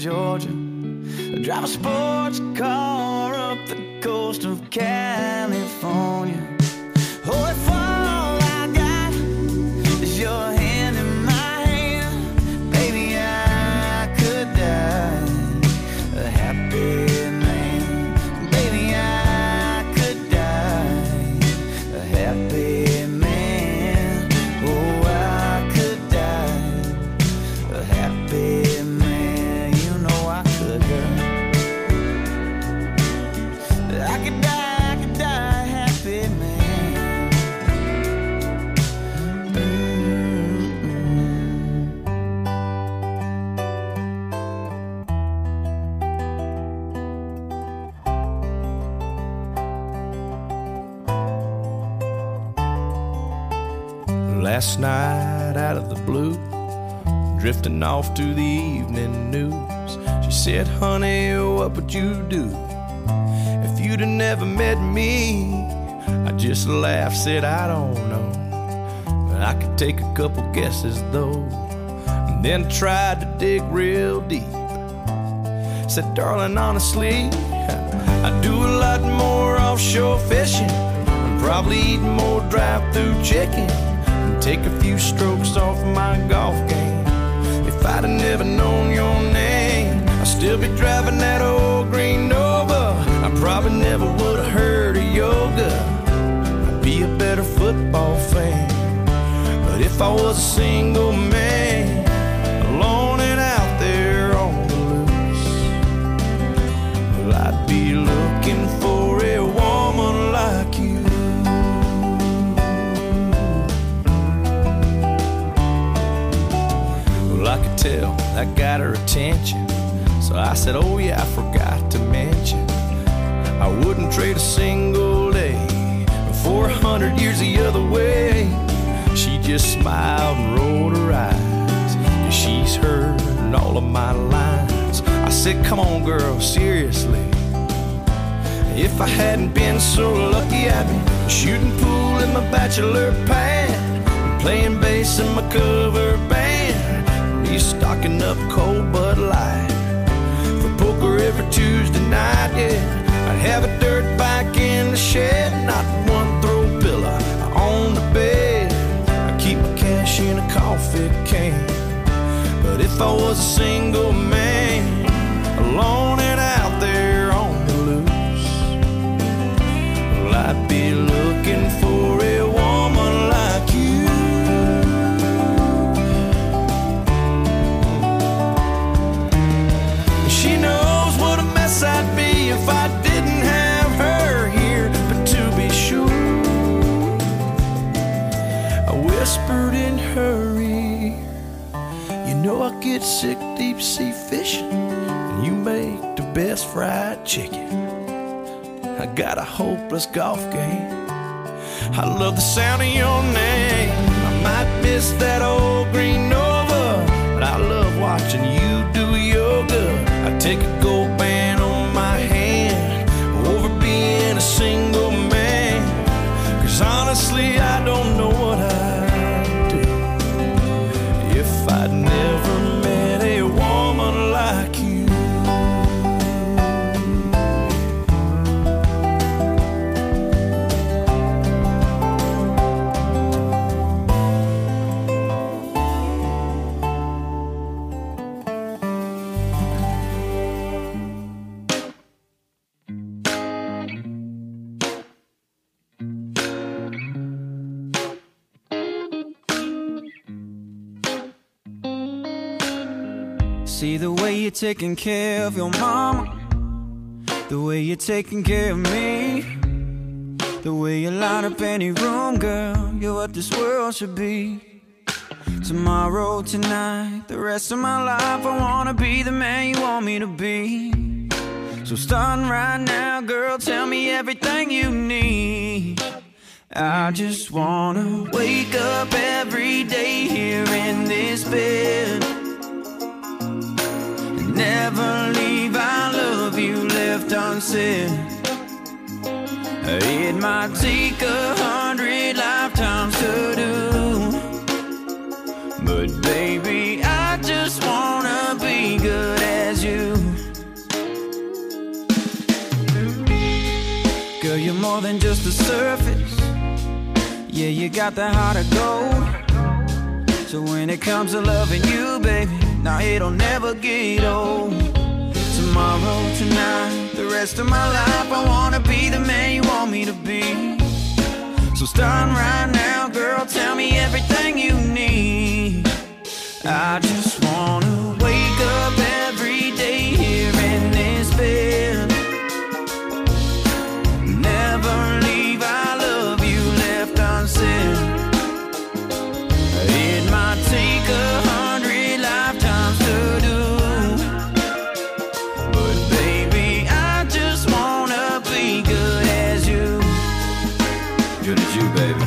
Georgia. I drive a sports car up the coast of California. Oh, if all I got is your hand in my hand, baby, I could die a happy man. Baby, I could die a happy man. Oh, I could die a happy man. You know I could die. I could die a happy man. Last night out of the blue, drifting off to the evening news, she said, honey, what would you do if you'd have never met me? I just laughed, said, I don't know, but I could take a couple guesses though. And then tried to dig real deep. Said, darling, honestly, I do a lot more offshore fishing, and probably eat more drive-through chicken, and take a few strokes off my golf game. If I'd have never known your name, I'd still be driving that old green Nova. I probably never would have heard of yoga. I'd be a better football fan. But if I was a single man, alone and out there on the loose, well, I'd be looking for a woman like you. Well, I could tell that got her attention, so I said, oh yeah, I forgot to mention, I wouldn't trade a single day for 100 years the other way. She just smiled and rolled her eyes, and she's heard all of my lines. I said, come on girl, seriously, if I hadn't been so lucky, I'd be shooting pool in my bachelor pad, and playing bass in my cover band, be stocking up cold Bud Light for poker every Tuesday night, yeah. I'd have a dirt bike in the shed, not one throw pillow on the bed. I keep my cash in a coffee can. But if I was a single man, alone and out there on the loose, well, I'd be looking for a woman like you. She knows what a mess I'd be if I didn't have her here. But to be sure, I whispered in her ear, you know I get sick deep sea fishing, and you make the best fried chicken. I got a hopeless golf game, I love the sound of your name. I might miss that old green Nova, but I love watching you do yoga. I take a gold band on my hand over being a single man, 'cause honestly I don't know what I'd do if I'd never met a woman like you. See the way you're taking care of your mama, the way you're taking care of me, the way you light up any room, girl, you're what this world should be. Tomorrow, tonight, the rest of my life, I wanna be the man you want me to be. So starting right now, girl, tell me everything you need. I just wanna wake up every day here in this bed, never leave, I love you left unsaid. It might take 100 lifetimes to do, but baby, I just wanna be good as you. more than just the surface. Yeah, you got the heart of gold. So when it comes to loving you, baby, now it'll never get old. Tomorrow, tonight, the rest of my life, I wanna be the man you want me to be. So starting right now, girl, tell me everything you need. I just wanna wake up every day here in this bed. Never leave, I love you left unsaid. It might take 100 lifetimes to do, but baby, I just wanna be good as you. Good as you, baby.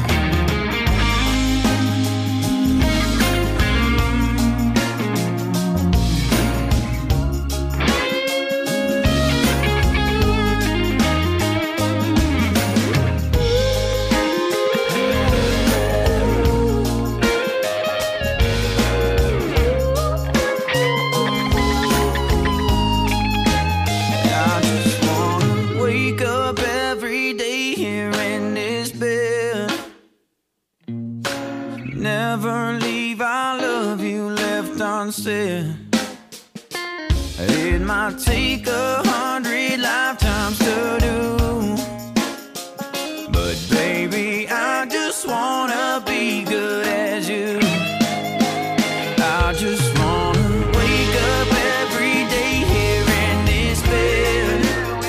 Never leave, I love you left unsaid. It might take 100 lifetimes to do, but baby, I just wanna be good as you. I just wanna wake up every day here in this bed.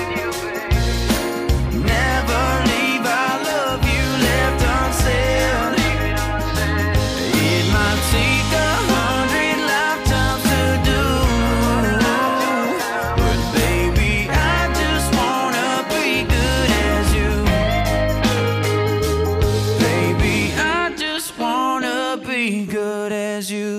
Never leave, I love you left unsaid. Take 100 lifetimes to do, but baby, I just wanna be good as you. Baby, I just wanna be good as you.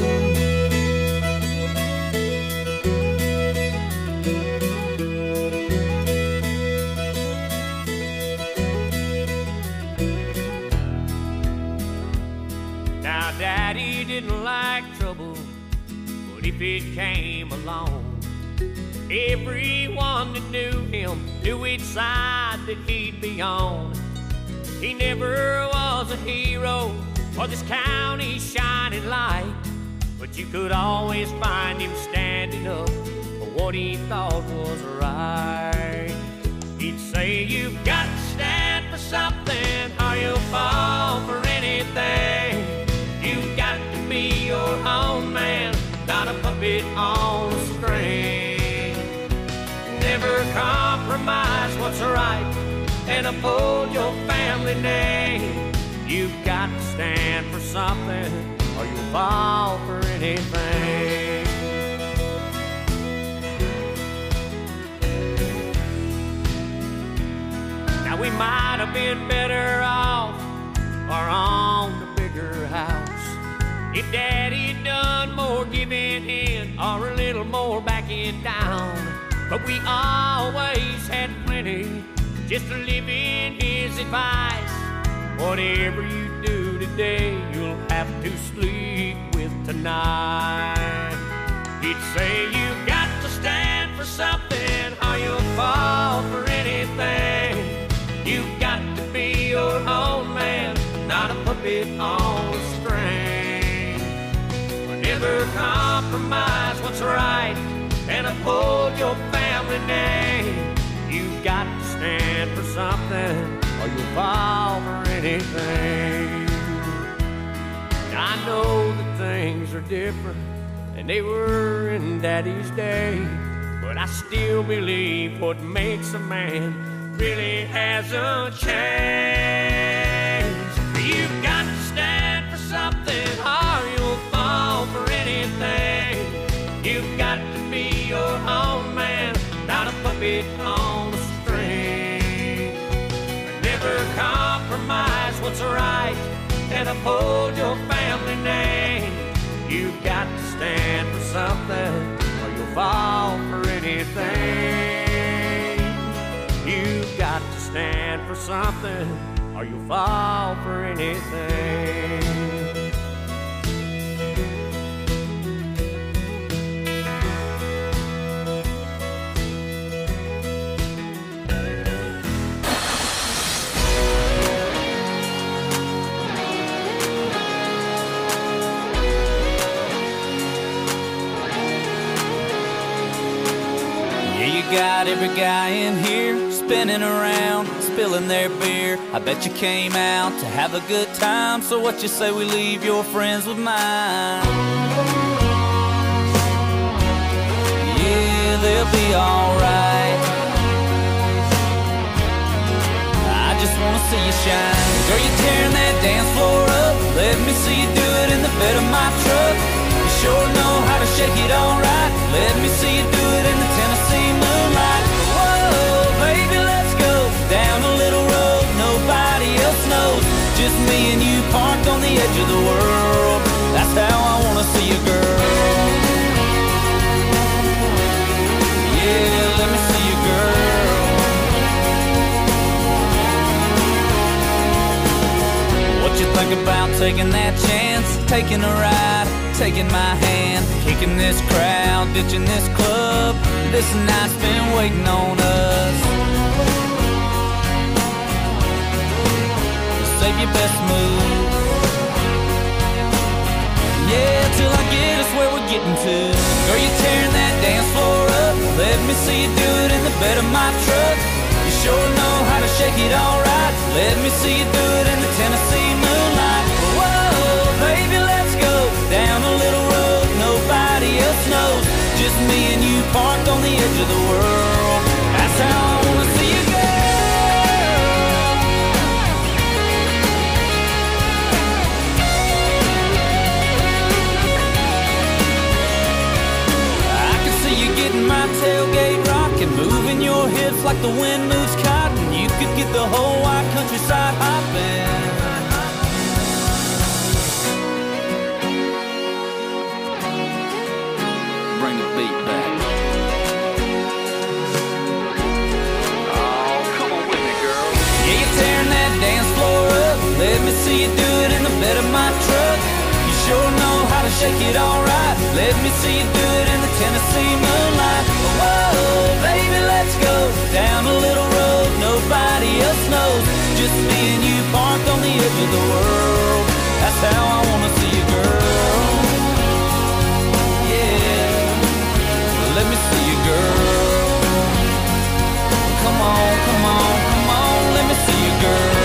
Now, Daddy didn't like trouble, but if it came along, everyone that knew him knew which side that he'd be on. He never was a hero or this county's shining light, but you could always find him standing up for what he thought was right. He'd say, you've got to stand for something or you'll fall for anything. You've got to be your own man, not a puppet on a string. Never compromise what's right and uphold your family name. You've got to stand for something or you'll fall for anything. Now we might have been better off or on the bigger house if Daddy had done more giving in or a little more backing down. But we always had plenty just to live in his advice. Whatever you do today, you'll have to sleep with tonight. He'd say, you've got to stand for something or you'll fall for anything. You've got to be your own man, not a puppet on a string. Never compromise what's right and uphold your family name. You've got to stand for something or you'll fall for anything. I know that things are different than they were in Daddy's day, but I still believe what makes a man really hasn't changed. You've got to stand for something or you'll fall for anything. You've got to be your own man, not a puppet on a string. Never compromise what's right and uphold your family name. You've got to stand for something or you'll fall for anything. You've got to stand for something or you'll fall for anything. got every guy in here spinning around, spilling their beer. I bet you came out to have a good time. So what you say we leave your friends with mine? Yeah, they'll be alright. I just wanna see you shine. Girl, you tearing that dance floor up. Let me see you do it in the bed of my truck. You sure know how to shake it alright. Let me see you do it in the Tennessee moonlight. Whoa, baby, let's go down a little road nobody else knows. Just me and you parked on the edge of the world. That's how I wanna see you, girl. Yeah, let me see you, girl. What you think about taking that chance? Taking a ride, taking my hand, kicking this crowd, ditching this club. This night's been waiting on us. Save your best move. Yeah, till I get us where we're getting to. Girl, you tearing that dance floor up. Let me see you do it in the bed of my truck. You sure know how to shake it alright. Let me see you do it in the Tennessee moonlight. Whoa, baby, let's go down a little road nobody else knows. Just me and you parked on the edge of the world. That's how I wanna see you, girl. I can see you getting my tailgate rocking, moving your hips like the wind moves cotton. You could get the whole wide countryside hopping. Bring the beat back. Oh, come on with me, girl. Yeah, you're tearing that dance floor up. Let me see you do it in the bed of my truck. You sure know how to shake it alright. Let me see you do it in the Tennessee moonlight. Whoa, baby, let's go down a little road nobody else knows. Just me and you parked on the edge of the world. That's how I wanna see you, girl. Yeah, let me see you, girl. Come on, come on, come on, let me see you, girl.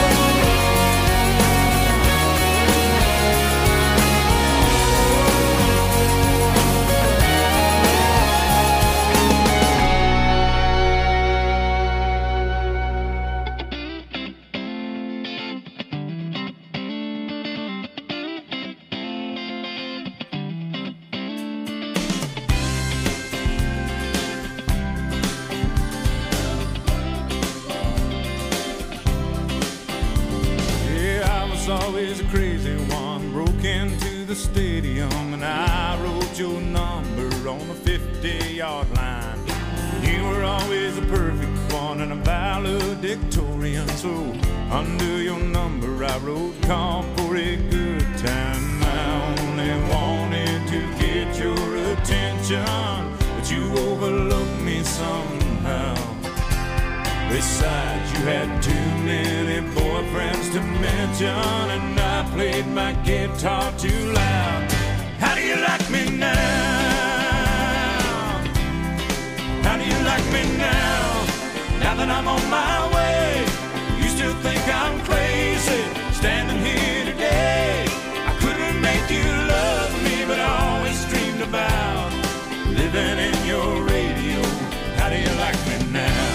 Always a crazy one, broke into the stadium and I wrote your number on the 50-yard line. You were always a perfect one and a valedictorian, so under your number I wrote call for a good time. I only wanted to get your attention, but you overlooked me somehow. Besides, you had too many boyfriends to mention, and I played my guitar too loud. How do you like me now? How do you like me now? Now that I'm on my way, you still think I'm crazy, standing here today. I couldn't make you love me, but I always dreamed about living in your radio. How do you like me now?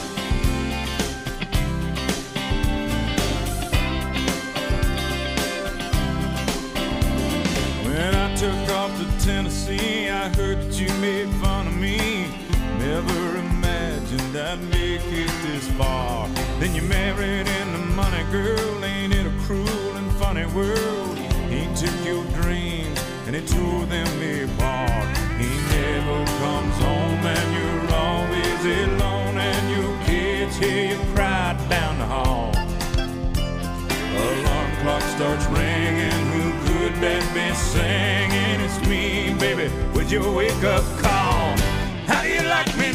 When I took off to Tennessee, I heard that you made fun of me. Never imagined I'd make it this far. Then you married into money, girl. Ain't it a cruel and funny world? He took your dreams and he tore them apart. He never comes home and you're always alone, and your kids hear you cry down the hall. Alarm clock starts ringing, who could that be singing? It's me, baby, with your wake-up call. How do you like me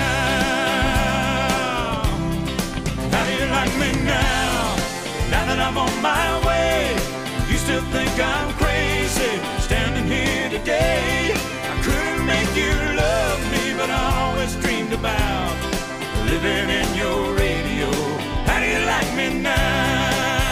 now? How do you like me now? Now that I'm on my way, you still think I'm crazy, standing here today. I couldn't make you love me, but I always dreamed about living in your radio. How do you like me now?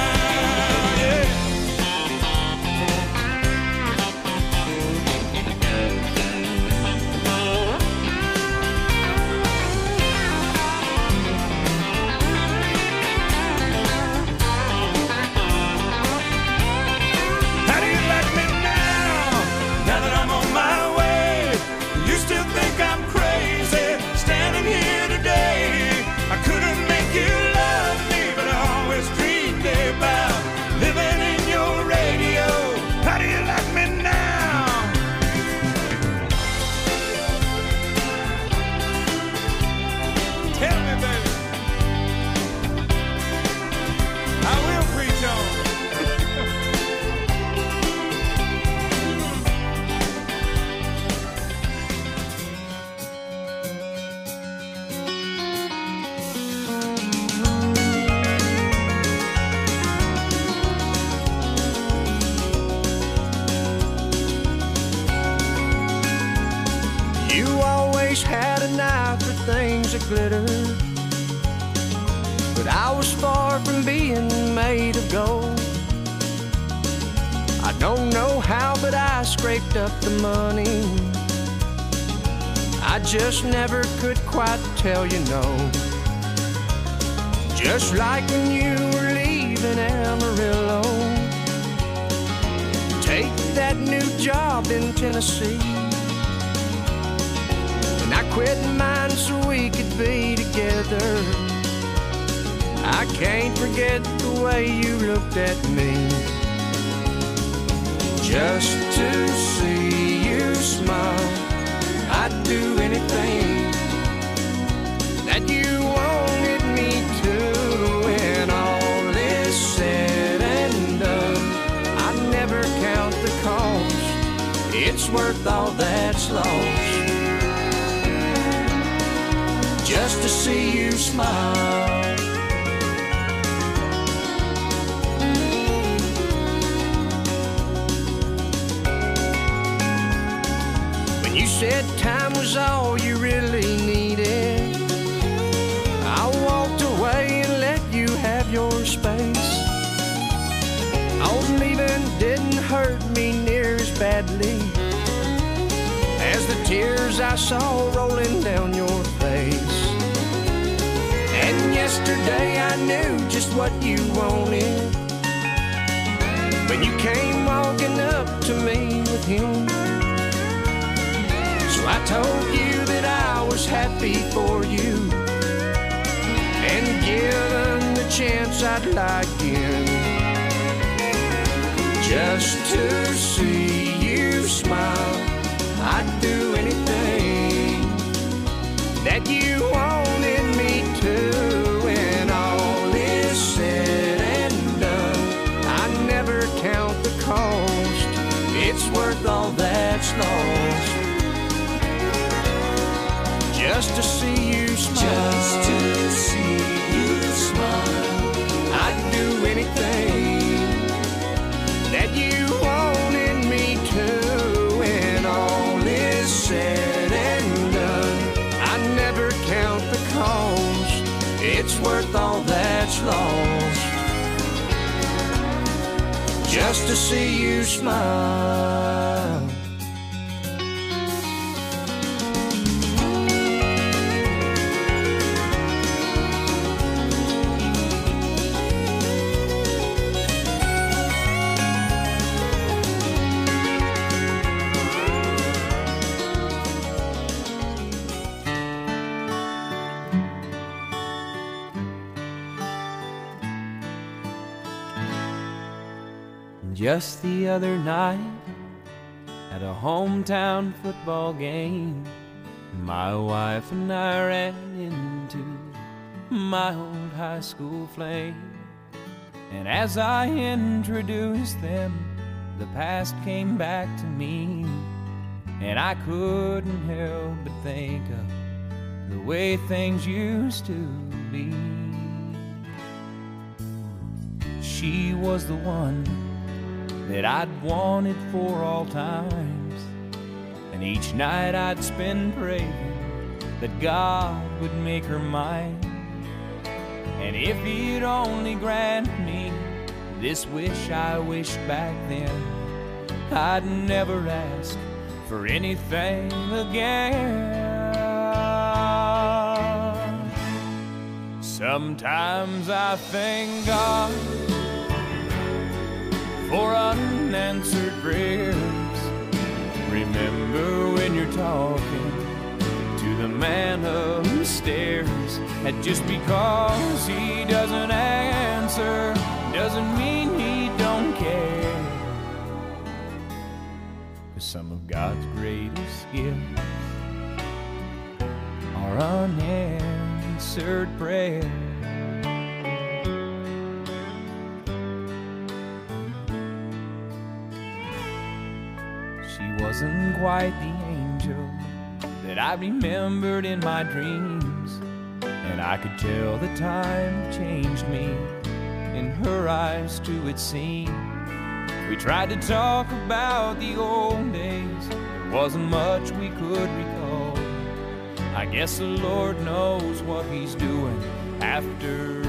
Glitter, but I was far from being made of gold. I don't know how, but I scraped up the money. I just never could quite tell you no. Just like when you were leaving Amarillo, take that new job in Tennessee. I quit mine so we could be together. I can't forget the way you looked at me. Just to see you smile, I'd do anything that you wanted me to. When all is said and done, I'd never count the cost. It's worth all that's lost, just to see you smile. When you said time was all you really needed, I walked away and let you have your space. Oh, leaving didn't hurt me near as badly as the tears I saw rolling down your face. And yesterday I knew just what you wanted when you came walking up to me with him. So I told you that I was happy for you, and given the chance I'd lie again, just to see you smile. I'd do anything that you wanted me to. When all is said and done, I never count the cost. It's worth all that's lost, just to see you smile. Just to see you smile. I'd do anything that you wanted me to. Said and done, I never count the cost. It's worth all that's lost, just to see you smile. Just the other night, at a hometown football game, my wife and I ran into my old high school flame. And as I introduced them, the past came back to me, and I couldn't help but think of the way things used to be. She was the one that I'd wanted for all times, and each night I'd spend praying that God would make her mine. And if he'd only grant me this wish I wished back then, I'd never ask for anything again. Sometimes I thank God for unanswered prayers. Remember when you're talking to the man upstairs, and just because he doesn't answer doesn't mean he don't care. 'Cause some of God's greatest gifts are unanswered prayers. She wasn't quite the angel that I remembered in my dreams, and I could tell the time changed me. In her eyes too it seemed. We tried to talk about the old days, there wasn't much we could recall. I guess the Lord knows what he's doing after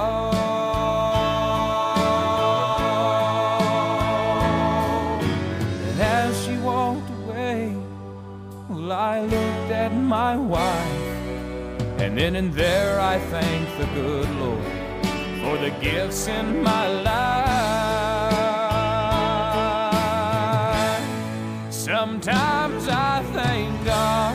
all. And as she walked away, well, I looked at my wife, and then and there I thanked the good Lord for the gifts in my life. Sometimes I thank God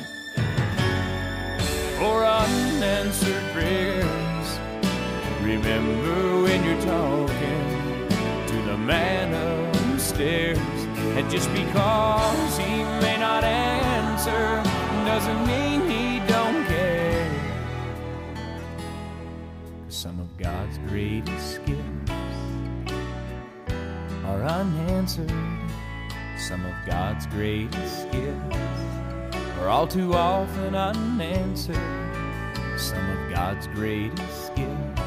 for unanswered prayers. Remember when you're talking to the man upstairs, and just because he may not answer doesn't mean he don't care. Some of God's greatest gifts are unanswered. Some of God's greatest gifts are all too often unanswered. Some of God's greatest gifts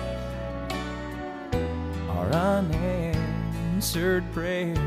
are unanswered prayers.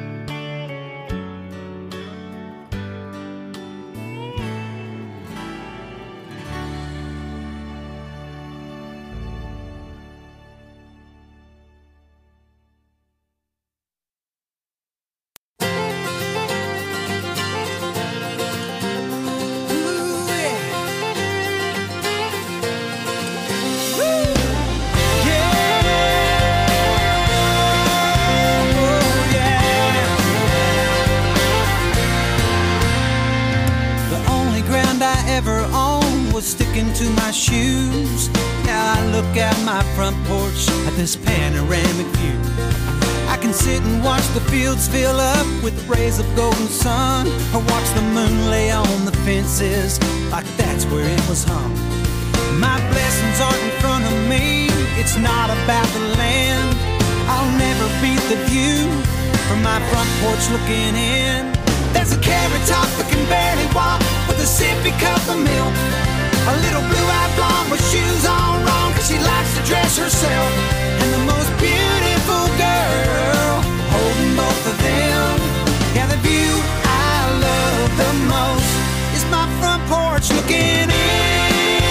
Sticking to my shoes. Now I look out my front porch at this panoramic view. I can sit and watch the fields fill up with rays of golden sun, or watch the moon lay on the fences like that's where it was hung. My blessings aren't in front of me, it's not about the land. I'll never beat the view from my front porch looking in. There's a carrot top that can barely walk with a sippy cup of milk. A little blue-eyed blonde with shoes on wrong, 'cause she likes to dress herself. And the most beautiful girl holding both of them. Yeah, the view I love the most is my front porch looking in.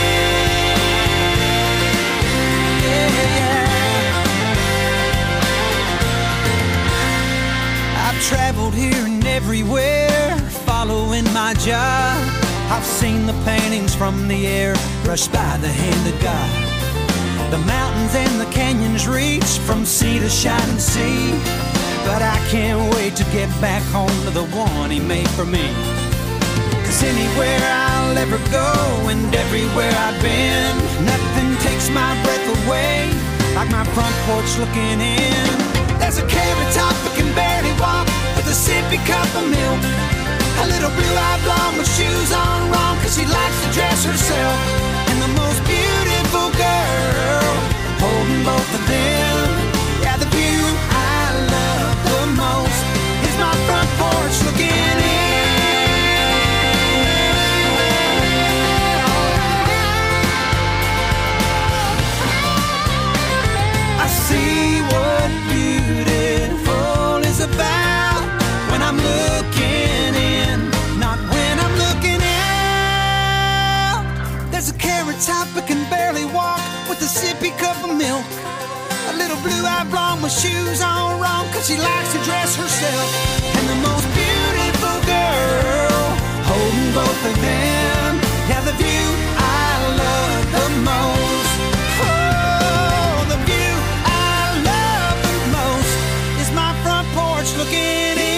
Yeah. I've traveled here and everywhere, following my job. I've seen the paintings from the air brushed by the hand of God. The mountains and the canyons reach from sea to shining sea. But I can't wait to get back home to the one he made for me. 'Cause anywhere I'll ever go and everywhere I've been, nothing takes my breath away like my front porch looking in. There's a carrot top that can barely walk with a sippy cup of milk. A little blue-eyed blonde with shoes on wrong, 'cause she likes to dress herself. And the most beautiful girl holding both of them. Yeah, the view I love the most is my front porch looking in. I see what beautiful is about when I'm looking in, not when I'm looking out. life long with shoes on wrong, 'cause she likes to dress herself. And the most beautiful girl holding both of them have the view I love the most. Oh, the view I love the most is my front porch looking in.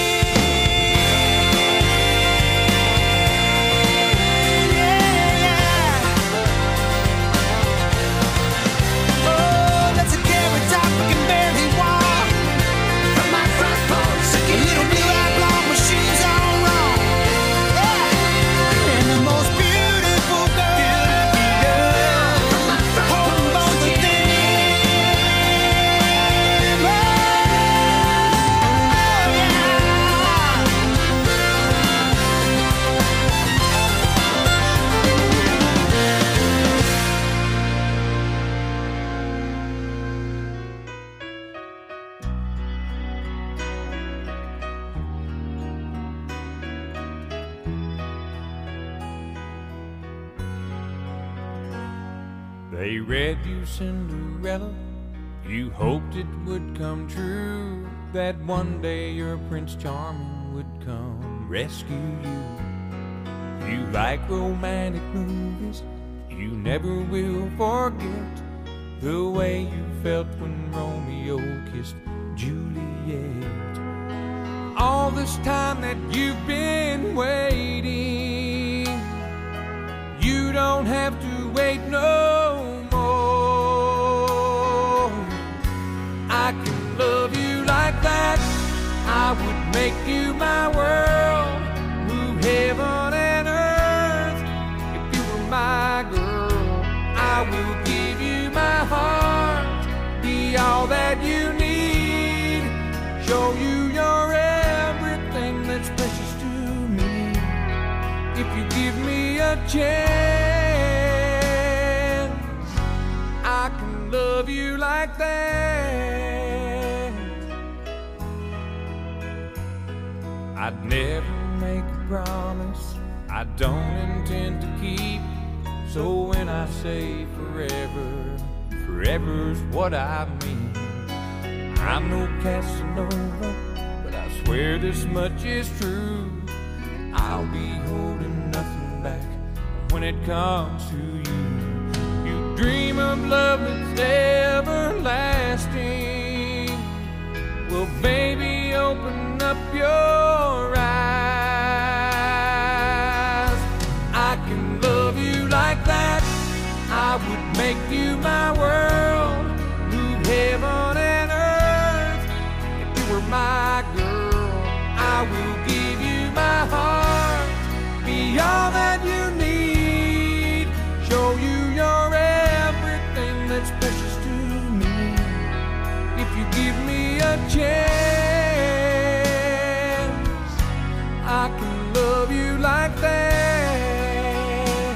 They read you Cinderella, you hoped it would come true, that one day your Prince Charming would come rescue you. You like romantic movies, you never will forget the way you felt when Romeo kissed Juliet. All this time that you've been waiting, you don't have to wait no more. I can love you like that, I would make you my world, move heaven and earth. If you were my girl, I will give you my heart, be all that you need, show you you're everything that's precious to me. If you give me a chance, I can love you like that. I'd never make a promise I don't intend to keep. So when I say forever, forever's what I mean. I'm no Casanova, but I swear this much is true. I'll be holding nothing back when it comes to you. You dream of love that's everlasting. Well, baby, open up your eyes. I can love you like that, I would make you my world, move heaven and earth. If you were my girl, I will give you my heart, be all that you need, show you you're everything that's precious to me. If you give me a chance, I can love you like that.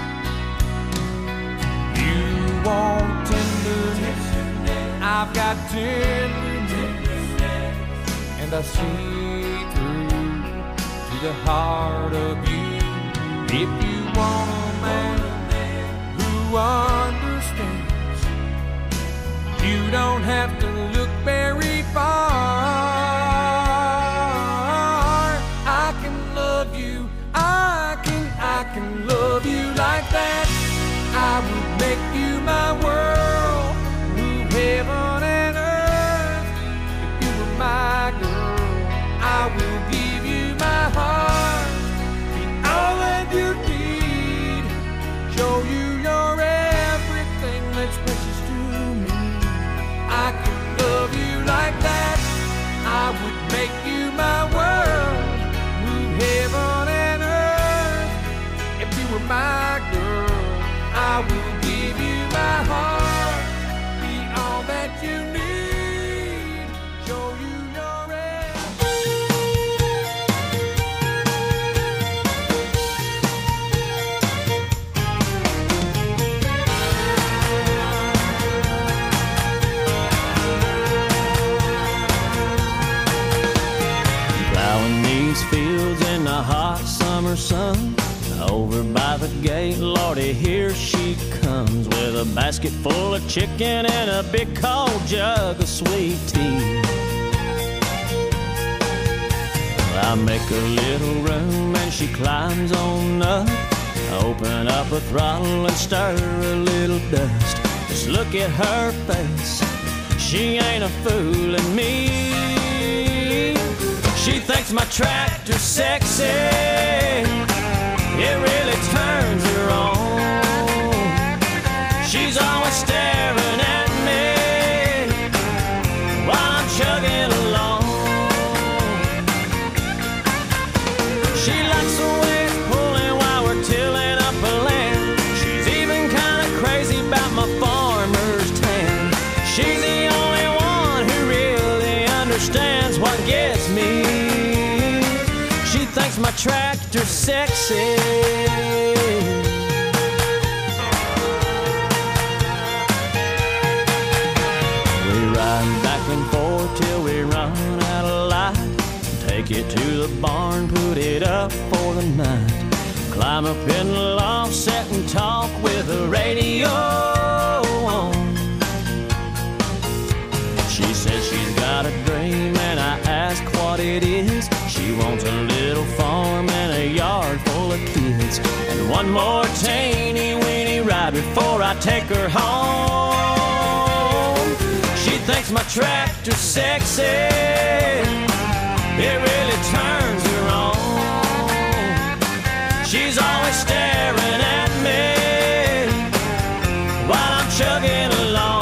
You want tenderness, I've got tenderness, and I see through to the heart of you. If you want a man who understands, you don't have to look very far. I can love you, I can love you like that. I would make you my world, move heaven and earth. If you were my girl, I will give you my heart, be all that you need, show you you're everything that's precious to me. I can love you like that, I would make you my world, move heaven and earth. If you were my girl, I will give you my heart, be all that you need, show you your Plowing these fields in the hot summer sun, Over by the gate, Lordy, here she comes with a basket full of chicken and a big cold jug of sweet tea. I make a little room and she climbs on up. I open up a throttle and stir a little dust. Just look at her face, she ain't a fooling me. She thinks my tractor's sexy, it really turns her on. She's always staring at me while I'm chugging along. She likes the way it's pulling while we're tilling up a land. She's even kind of crazy about my farmer's tan. She's the only one who really understands what gets me. She thinks my tractor's sexy. We ride back and forth till we run out of light. Take it to the barn, put it up for the night. Climb up in the loft, sit and talk with the radio on. She says she's got a dream and I ask what it is. She wants a little farm and a yard full of kids, and one more teeny weeny ride before I take her home. She thinks my tractor's sexy, it really turns her on. She's always staring at me while I'm chugging along.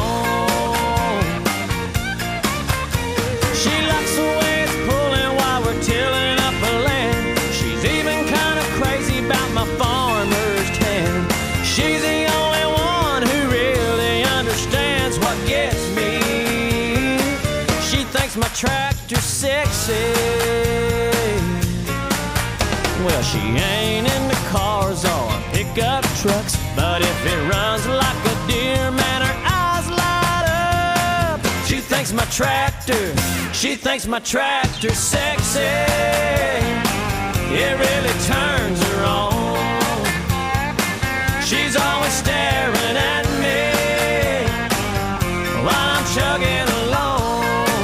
She likes the way it's pulling while we're tilling up a land. She's even kind of crazy about my farmer's tan. She's the only one who really understands what gets me. She thinks my tractor's sexy. Well, she ain't into cars or pickup trucks, but if it runs like a deer, man, her eyes light up. She thinks my tractor's sexy, it really turns her on. She's always staring at me while I'm chugging along.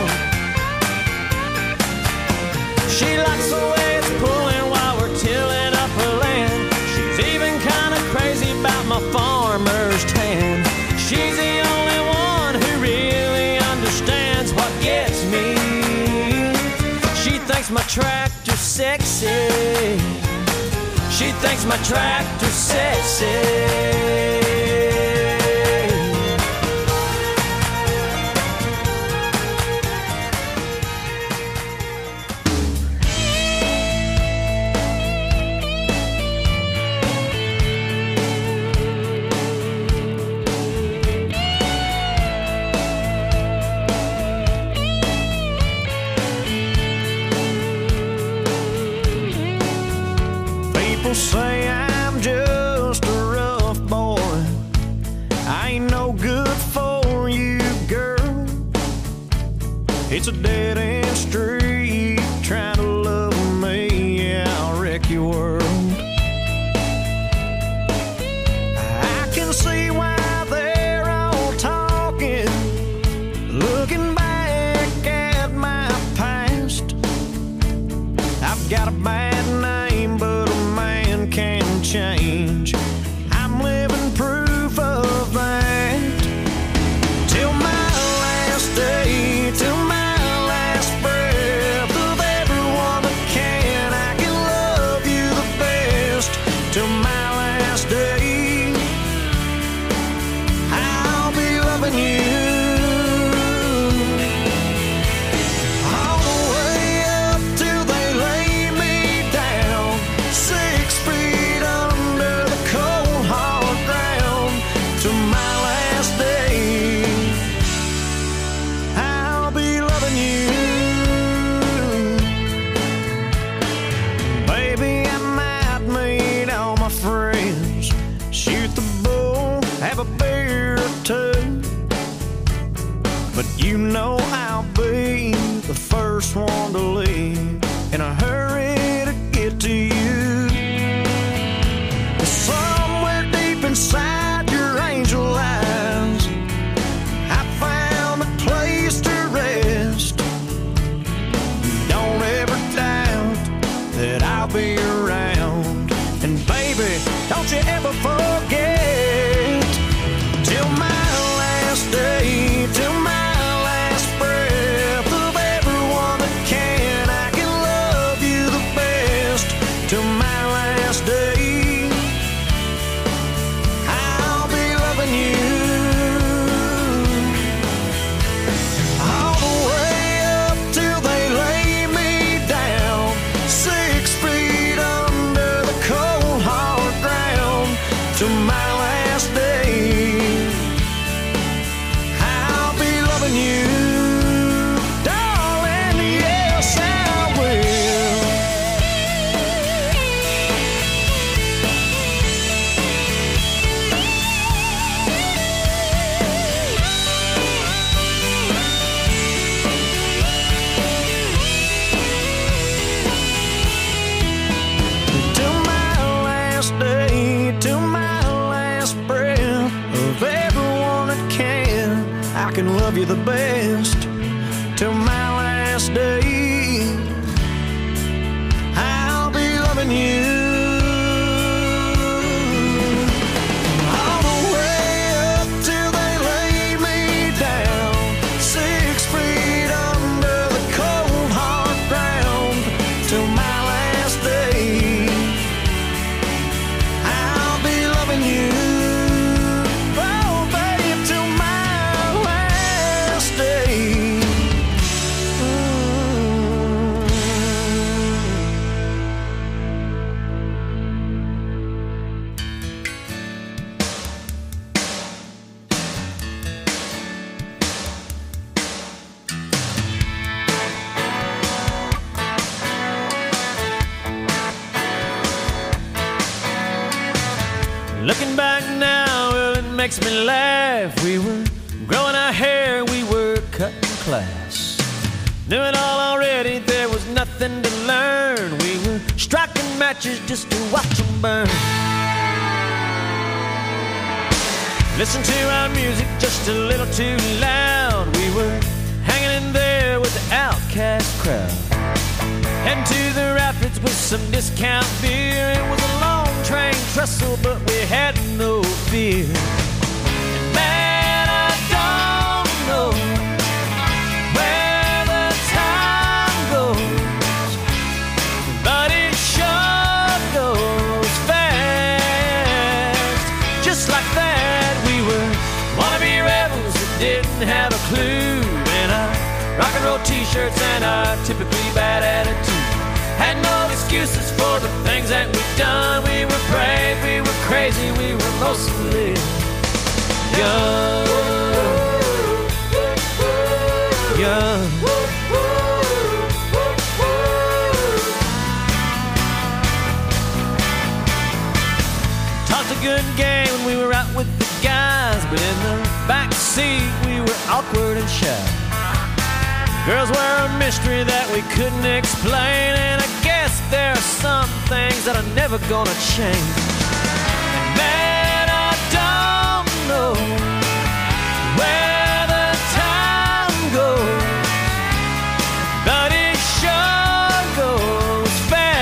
She likes the way it's pulling while we're tilling up her land. She's even kind of crazy about my farmer's tan. She's the only one who really understands what gets me. She thinks my tractor's sexy. She thinks my tractor's sexy. People say I'm just a rough boy, I ain't no good for you, girl. It's a dead-end street, trying to love me, yeah, I'll wreck your world. I can see why they're all talking, looking back at my past. I've got a bad name, but a man can change. I'm living proof of that. Till my last day, till my last breath of everyone that can, I can love you the best. Till my last day, I'll be loving you. All the way up till they lay me down, 6 feet under the cold hard ground. Till my last day, I'll be loving you. Baby, I might meet all my friends, shoot the bull, have a beer or two, but you know I'll be the first one to leave in a hurry to get to you. I'll be around. And baby, don't you ever forget, till my last day, till my last breath of everyone that can, I can love you the best. Till my last day, I'll be loving you all the way up till they lay me down 6 feet under the cold hard ground. Till my last day, I'll be loving you, darling, yes I will. Till my last day, till my last breath of everyone that can, I can love you the best. Till my last day, I'll be loving you all the way up till they lay me down 6 feet under the cold hard ground. Till my last day, I'll be loving you, oh babe, till my last day. Looking back now, well, it makes me laugh. We were growing our hair, we were cutting class. Knew it all already, there was nothing to learn. We were striking matches just to watch them burn. Listen to our music just a little too loud. We were hanging in there with the outcast crowd. Heading to the rapids with some discount beer. It was a long train trestle, but we had no fear. And man, I don't know where the time goes, but it sure goes fast. Just like that, we were wannabe rebels that didn't have a clue. And our rock and roll t-shirts and our typically bad attitude had no excuses for the things that we've done. We were brave, we were crazy, we were mostly young. Young. Talked a good game when we were out with the guys, but in the back seat we were awkward and shy. Girls were a mystery that we couldn't explain, and I guess there are some things that are never gonna change. And man, I don't know where the time goes, but it sure goes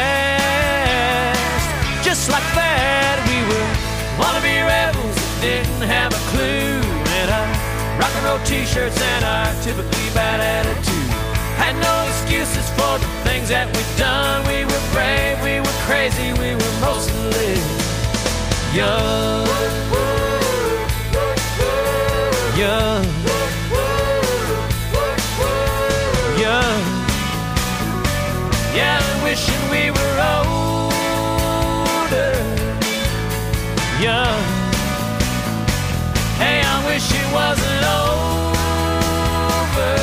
fast. Just like that, we were wannabe rebels that didn't have a clue. And our rock and roll t-shirts and our typically bad attitude had no excuses for the things that we've done. We were brave, we were crazy, we were mostly young. Young. Young. Yeah, wishing we were older. Young. Hey, I wish it wasn't over.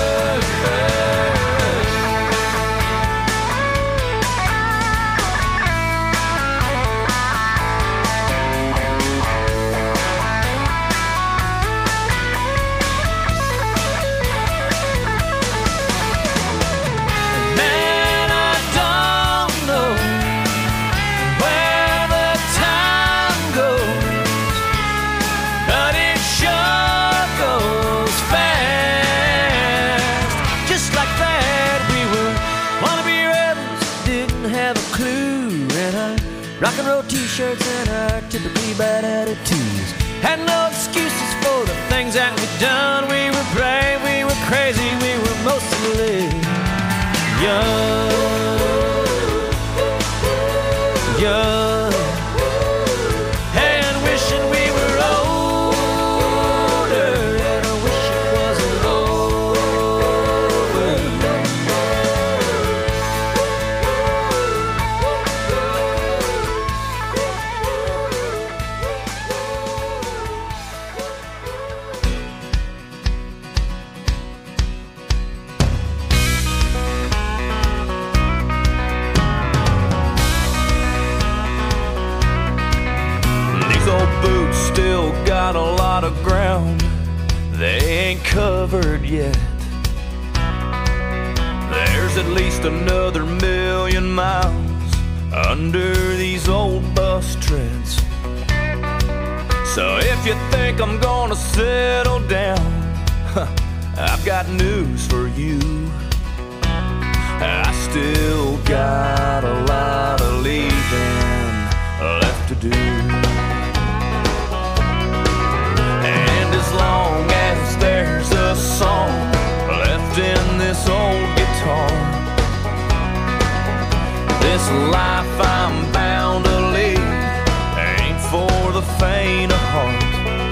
blue and our rock and roll t-shirts and our typically bad attitudes. Had no excuses for the things that we'd done. We were brave, we were crazy, we were mostly young. And wishing we were older, and I wish it wasn't over. These old boots still got a lot of ground they ain't covered yet. There's at least another 1,000,000 miles under these old bus treads. So if you think I'm gonna settle down, I've got news for you. I still got a lot of leaving left to do. And as long as there's a song left in this old guitar, this life I'm bound to lead ain't for the faint of heart.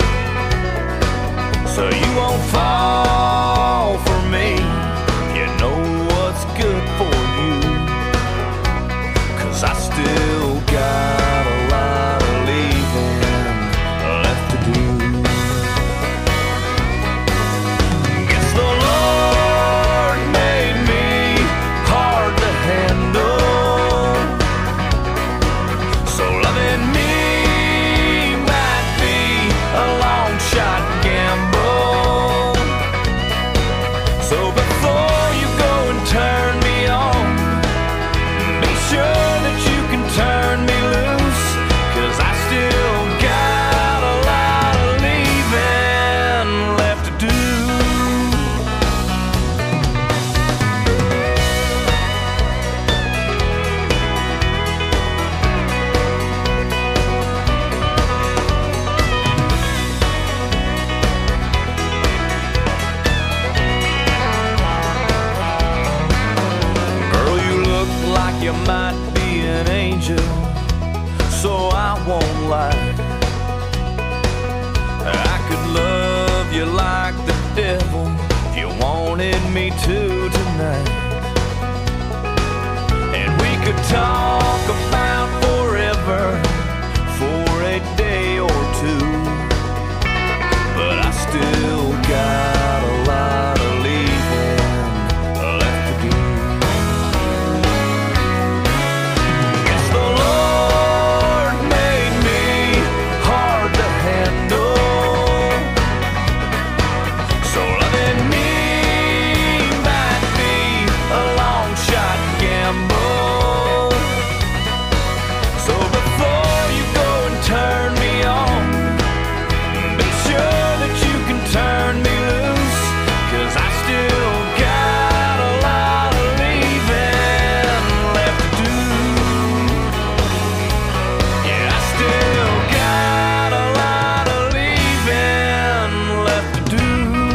So you won't fall for me, you know what's good for you. 'Cause I still got a lot of leaving left to do. Guess the Lord made me hard to handle, so loving me might be a long shot gamble. So before you go and turn me on, be sure that you can turn me loose. 'Cause I still got a lot of leaving left to do. Girl, you look like you might be an angel, so I won't lie. I could love you like the devil if you wanted me to tonight. And we could talk about forever for a day or two. But I still got a lot of leaving left to do. Guess the Lord made me hard to handle, so loving me might be a long shot gamble. So before you go and turn me on, be sure that you can turn me loose. 'Cause I still got a lot of leaving left to do. Yeah, I still got a lot of leaving left to do.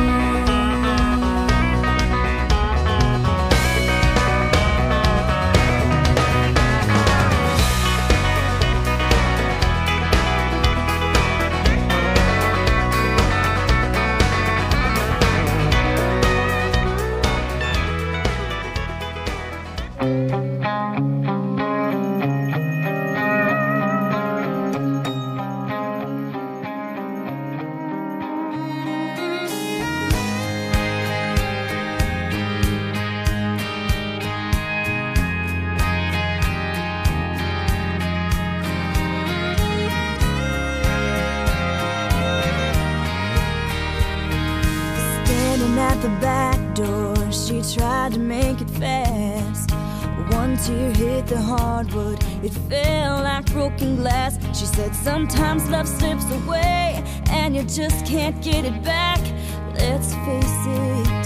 Standing at the back door, she tried to make it fast. One tear hit the hardwood, it fell like broken glass. She said sometimes love slips away and you just can't get it back. Let's face it,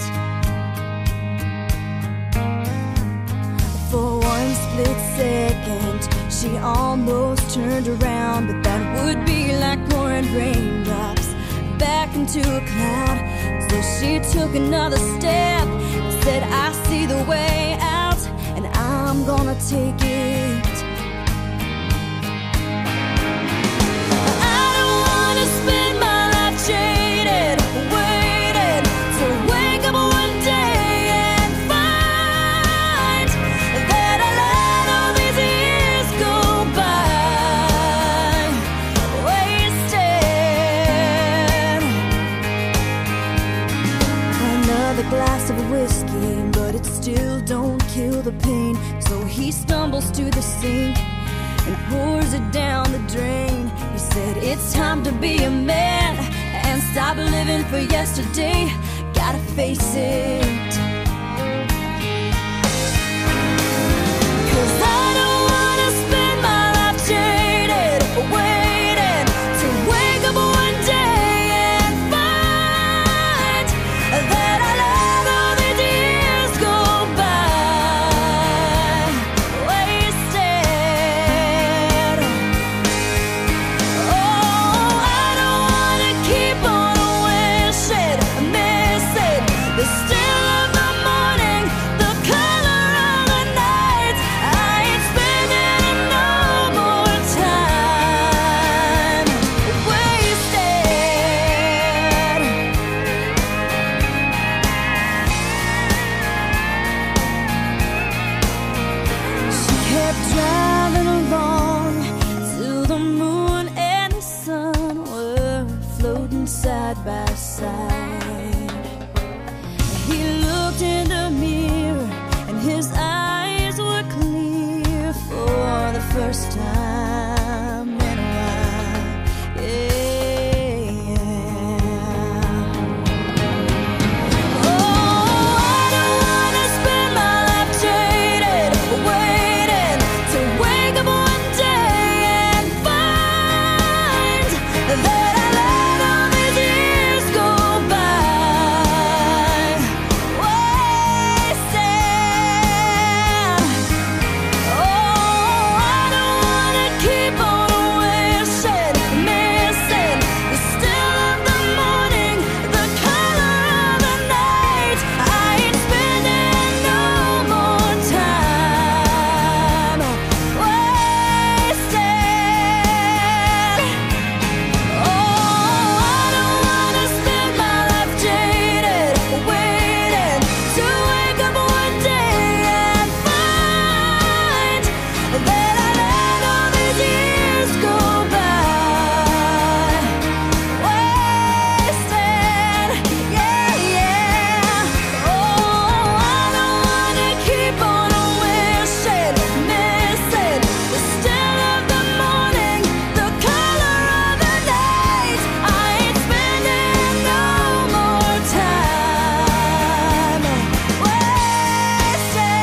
for one split second almost turned around, but that would be like pouring raindrops back into a cloud. So she took another step, said, I see the way out, and I'm gonna take it. I don't wanna spend my life jaded, waiting to wake up one day and find that I let all these years go by wasted. Another glass of whiskey, but it still don't kill the pain. So he stumbles to the sink and pours it down the drain. He said, it's time to be a man and stop living for yesterday. Gotta face it. 'Cause I don't wanna spend my life jaded, waiting to wake up one day and find that I let all these years go by wasted. Oh, I don't wanna keep on wishing, missing the still of the morning, the color of the night. I ain't spending no more time wasted. She kept driving along till the moon and the sun were floating side by side. He looked in the mirror and his eyes were clear for the first time in a while. Yeah. Oh, I don't wanna spend my life jaded, waiting to wake up one day and find that I let all these years go by wasted. Oh, I don't wanna keep on wishing, missing the still of the morning, the color of the night. I ain't spending no more time wasted. Oh, I don't wanna spend my life jaded, waiting to wake up one day and find that I let all these years go by wasted. Yeah, yeah. Oh, I don't wanna keep on wishing, missing the still of the morning, the color of the night. I ain't spending no more time wasted.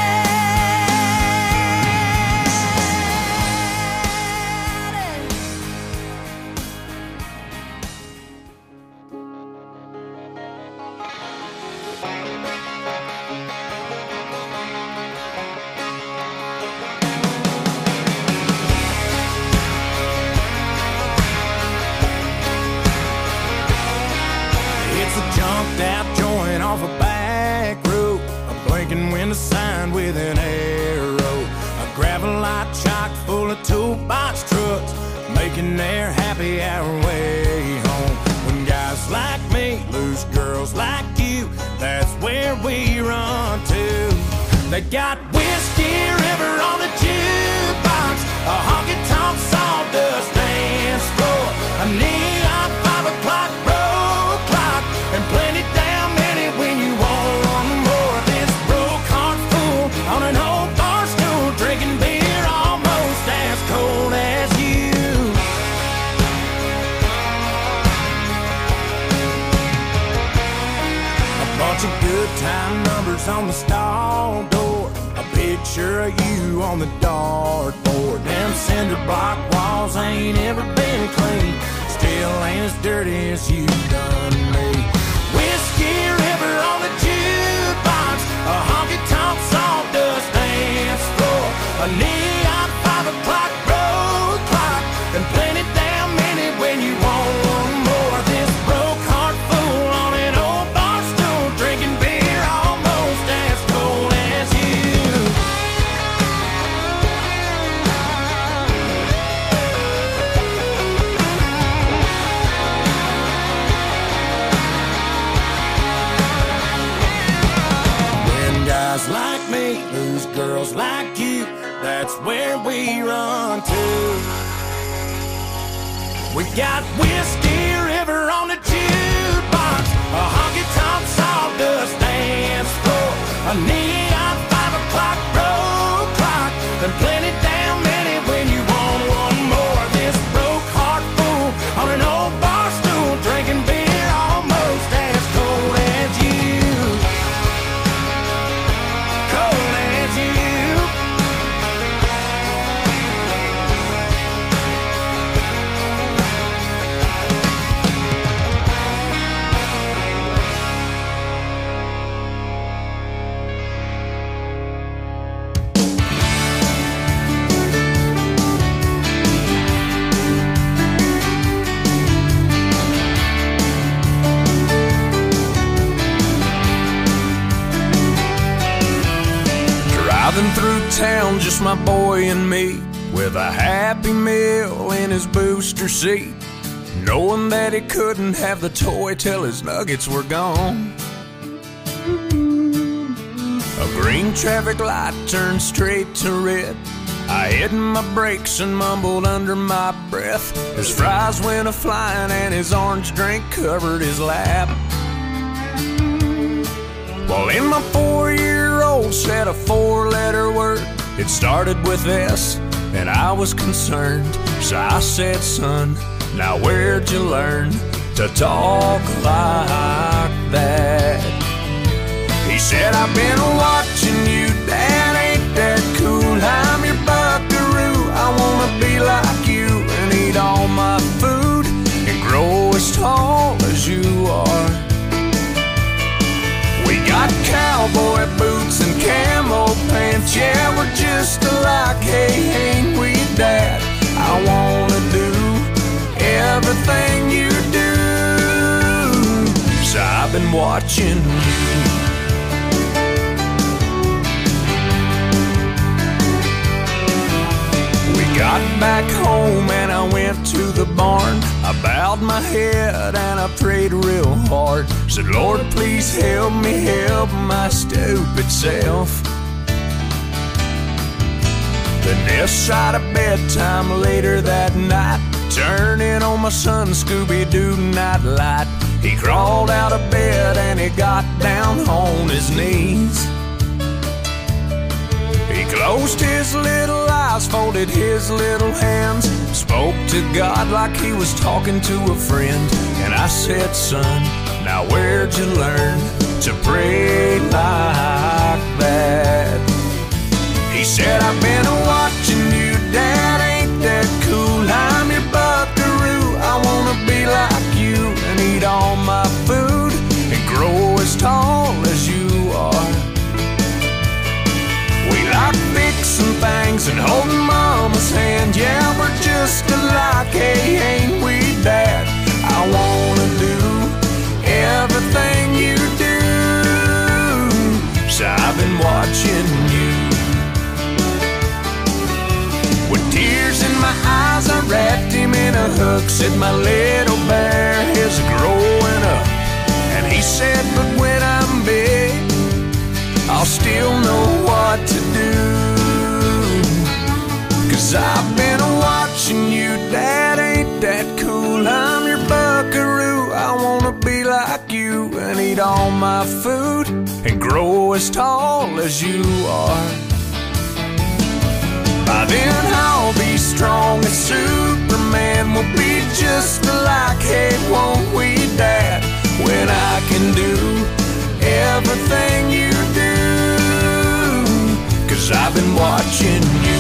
It's a jumped out joint off a back road, a blinking window sign with an arrow, a gravel lot chock full of toolbox trucks, making their happy hour way home. When guys like me lose girls like you, that's where we run to. They got Whiskey River on the jukebox, a honky-tonk sawdust dance floor, a neon 5 o'clock road clock, and plenty damn many when you want more. This broke heart fool on an old bar stool, drinking beer almost as cold as you. A bunch of good time numbers on the stall door, a picture of you on the dartboard. Them cinder block walls ain't ever been clean, still ain't as dirty as you done me. Whiskey River on the jukebox, a honky-tonk sawdust dance floor, a neon 5 o'clock We got Whiskey River on the jukebox, a honky-tonk sawdust dance floor, a neon 5 o'clock road clock, and plenty damn many when you want one more. This broke heart fool on an old bar stool, drinking beer almost as cold as you. Cold as you. Driving through town, just my boy and me, with a Happy Meal in his booster seat, knowing that he couldn't have the toy till his nuggets were gone. A green traffic light turned straight to red. I hit my brakes and mumbled under my breath. His fries went a-flying and his orange drink covered his lap. Well, in my 4-year-old said a 4-letter word. It started with S, and I was concerned. So I said, son, now where'd you learn to talk like that? He said, I've been watching you, Dad, ain't that cool? I'm your buckaroo, I wanna be like you and eat all my food and grow as tall as you are. We got cowboy boots and camo pants, yeah, we're just alike, hey, ain't we, Dad? I wanna do everything you do, so I've been watching you. Got back home and I went to the barn. I bowed my head and I prayed real hard. Said, Lord, please help me help my stupid self. Then this side of bedtime later that night, turning on my son Scooby-Doo nightlight. He crawled out of bed and he got down on his knees. He closed his little eyes, folded his little hands, spoke to God like he was talking to a friend. And I said, son, now where'd you learn to pray like that? He said, I've been watching you, Dad, ain't that cool? I'm your buckaroo, I wanna be like you and eat all my food and grow as tall as you are. We like fixing things and holding Mama's hand, yeah, we're just alike, hey, ain't we, Dad? I wanna do everything you do, so I've been watching you. With tears in my eyes, I wrapped him in a hug, said my little bear is growing up. And he said, but when I'm big, I'll still know what to do. 'Cause I've been watching you, Dad, ain't that cool? I'm your buckaroo, I wanna be like you and eat all my food and grow as tall as you are. By then I'll be strong as Superman, we'll be just alike, hey, won't we, Dad? When I can do everything you do, 'cause I've been watching you.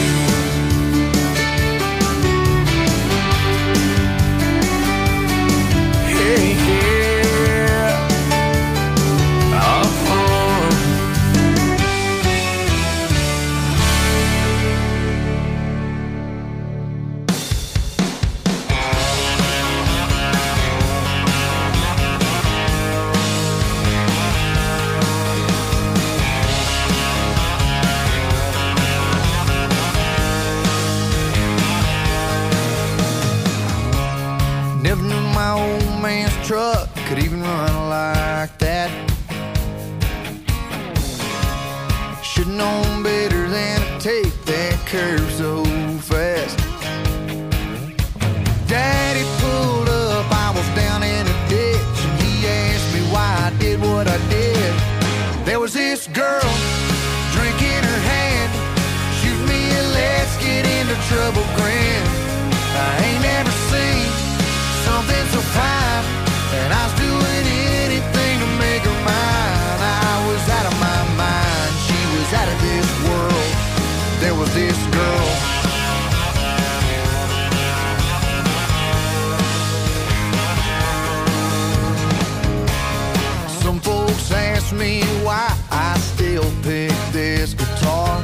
Hey, yeah. Never knew my old man's truck could even run like that. Should've known better than to take that curve so fast. Daddy put girl, drink in her hand, shoot me a let's get into trouble grin. I ain't never seen something so fine, and I was doing anything to make her mine. I was out of my mind, she was out of this world. There was this girl. Some folks ask me why I still pick this guitar.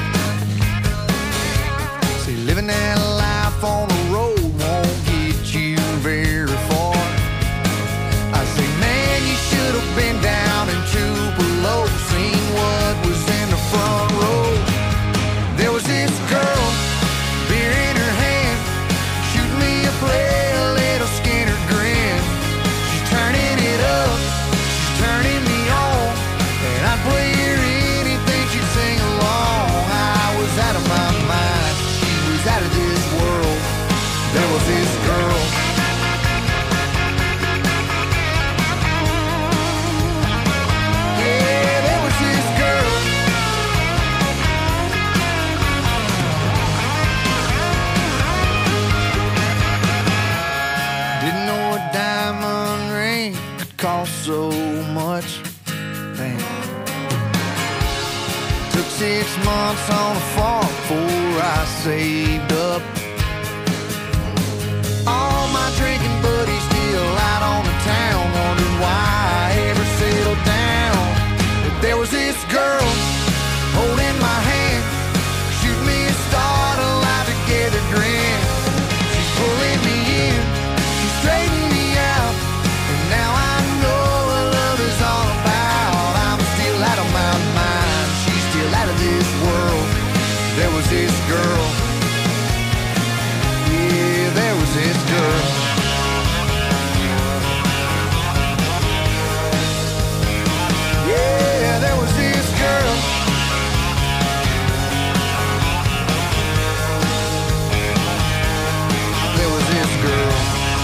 See, living that life on the road won't get you very far. I say, man, you should have been down in Tupelo, seen what was in the front row. There was this girl, beer in her hand, shooting me a play, a little Skinner grin. She's turning it up, she's turning me on, and I'd play her anything she'd sing along. I was out of my mind, she was out of this world. There was this girl. Yeah, there was this girl. Didn't know a diamond ring could cost so much. Damn. Took 6 months on a farm before I saved up. All my drinking buddies still out on the town, wondering why I ever settled down. But there was this girl holding my hand, shooting me a start, a lie together grin. She's pulling me in, she's straightening me out, and now I know what love is all about. I'm still out of my mind, she's still out of this world. There was this girl. Yeah, there was this girl. Yeah, there was this girl. There was this girl.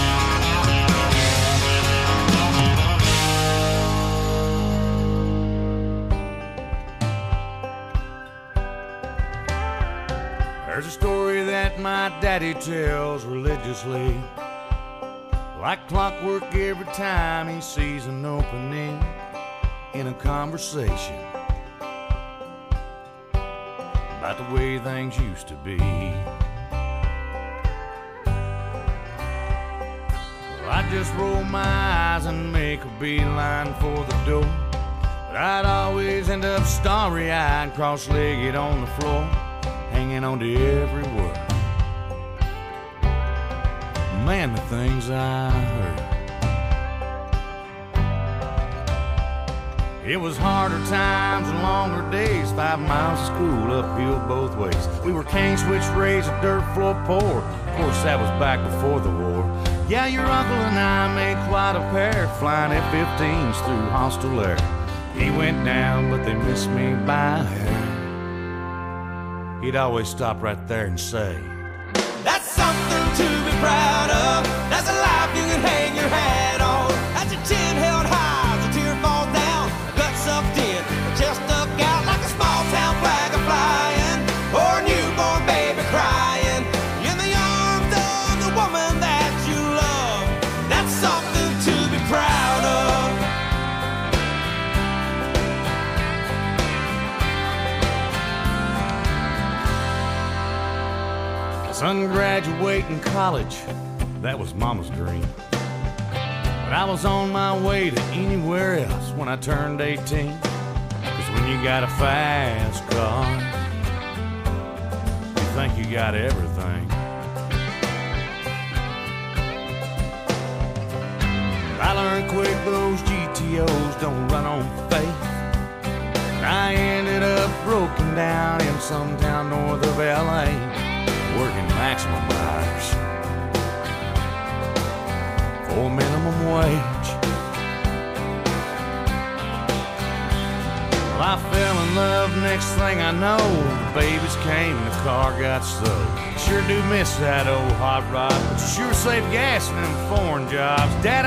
There's a story that my daddy tells religiously, like clockwork every time he sees an opening in a conversation about the way things used to be. Well, I'd just roll my eyes and make a beeline for the door, but I'd always end up starry-eyed, cross-legged on the floor, hanging on to every word. Man, the things I heard. It was harder times and longer days, 5 miles of school uphill both ways. We were cane switch raised, a dirt floor poor. Of course, that was back before the war. Yeah, your uncle and I made quite a pair, flying F-15s through hostile air. He went down, but they missed me by a hair. He'd always stop right there and say, That's something to be proud of. That's a life you can hang your hat on. That's your chin held high as a tear falls down. A gut sucked in, a chest stuck out like a small town flag a flying, or a newborn baby crying in the arms of the woman that you love. That's something to be proud of. son graduating college, that was mama's dream. But I was on my way to anywhere else when I turned 18. 'Cause when you got a fast car, you think you got everything. But I learned quick those GTOs don't run on faith. And I ended up broken down in some town north of LA, working maximum hours for minimum wage. Well, I fell in love, next thing I know, the babies came and the car got sold. Sure do miss that old hot rod, but you sure save gas in them foreign jobs. Dad,